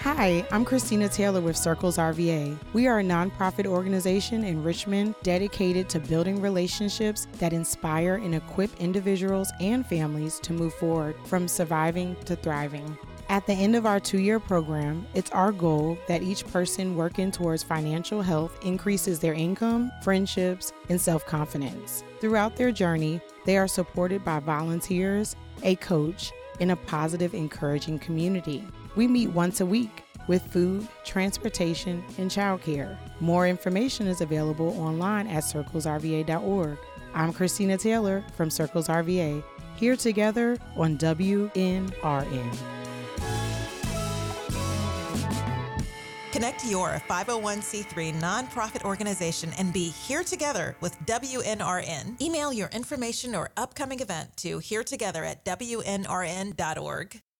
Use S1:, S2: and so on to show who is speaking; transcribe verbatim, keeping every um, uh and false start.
S1: Hi, I'm Christina Taylor with Circles R V A. We are a nonprofit organization in Richmond dedicated to building relationships that inspire and equip individuals and families to move forward from surviving to thriving. At the end of our two-year program, it's our goal that each person working towards financial health increases their income, friendships, and self-confidence. Throughout their journey, they are supported by volunteers, a coach, and a positive, encouraging community. We meet once a week with food, transportation, and childcare. More information is available online at circles r v a dot org. I'm Christina Taylor from Circles R V A, here together on W N R N.
S2: Connect your five oh one c three nonprofit organization and be here together with W N R N. Email your information or upcoming event to here together at w n r n dot org.